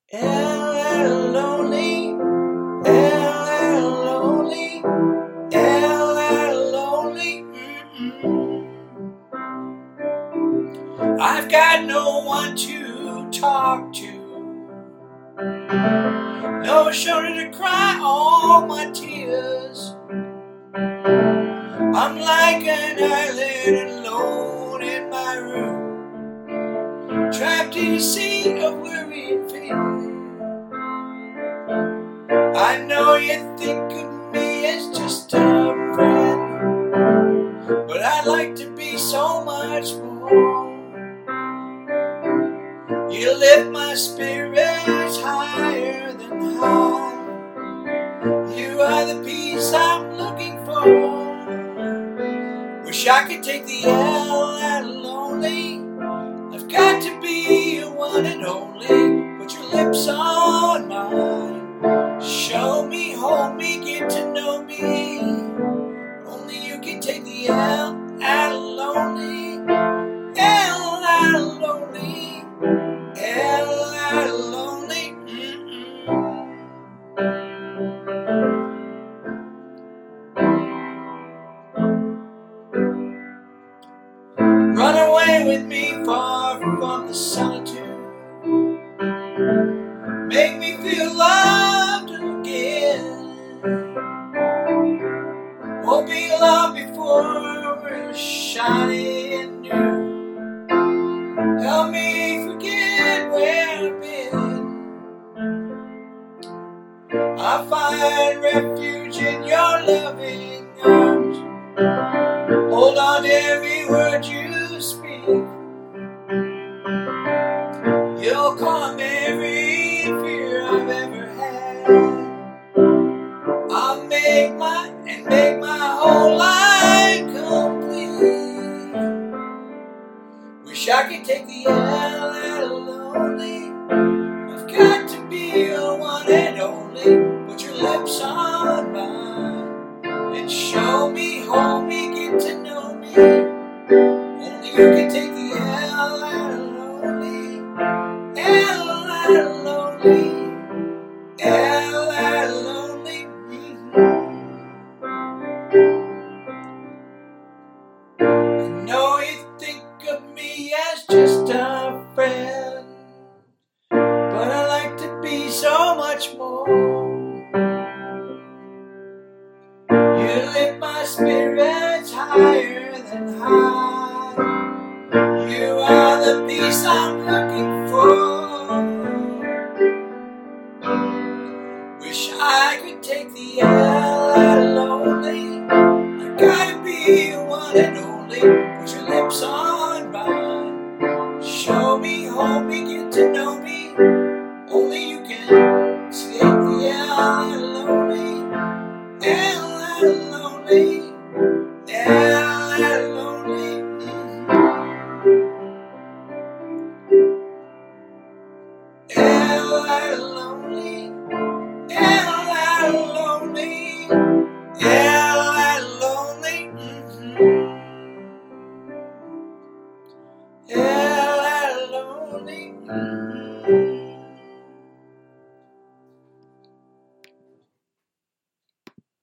L lonely, L lonely, L lonely. I've got no one to talk to, no shoulder to cry all my tears. I'm like an island alone in my room, trapped in a sea of worried fear. I know you think of me as just a friend, but I'd like to be so much more. You lift my spirits higher than high. You are the peace I'm looking for. Wish I could take the L out of lonely. I've got to be your one and only. Put your lips on mine. Show me, hold me, get to know me. Only you can take the L out of lonely. L out of lonely. L out of lonely. Run away with me far from the solitude. Make me feel loved again. Won't be long before we're shiny and new. Help me forget where I've been. I find refuge in your loving arms. Hold on to every word you speak. You'll calm every fear I've ever had. I'll make my whole life complete. Wish I could take the L out of lonely. I've got to be your one and only. Put your lips on mine and show me, hold me, get to know me. Only you can take the L out of lonely. L out of lonely. L out of lonely. I know you think of me as just a friend, but I like to be so much more. You lift my spirits higher than high. You are the peace I'm looking for. Wish I could take the L out of lonely. I gotta be your one and only. Put your lips on mine. Show me, hold me, get to know me.